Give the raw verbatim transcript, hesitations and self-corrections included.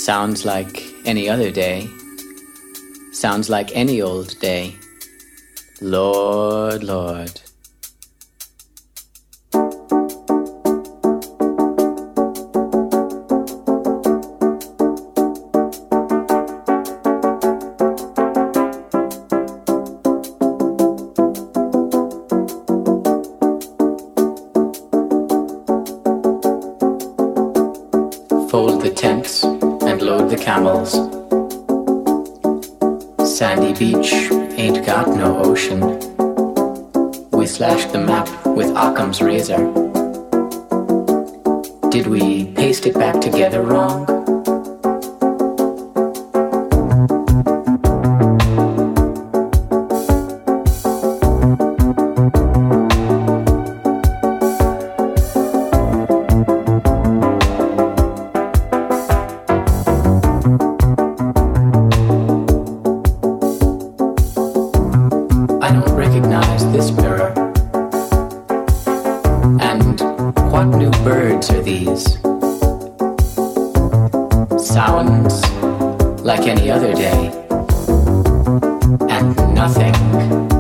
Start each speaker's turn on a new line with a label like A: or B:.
A: Sounds like any other day. Sounds like any old day. Lord, Lord. Fold the tents and load the camels. Sandy beach ain't got no ocean. We slashed the map with Occam's razor. Did we paste it back together wrong? Sounds like any other day, and nothing